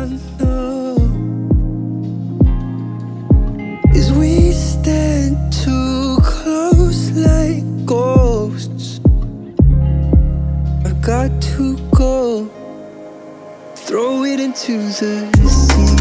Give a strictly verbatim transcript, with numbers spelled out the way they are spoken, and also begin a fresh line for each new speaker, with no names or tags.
I know is we stand too close like ghosts. I got to go, throw it into the sea.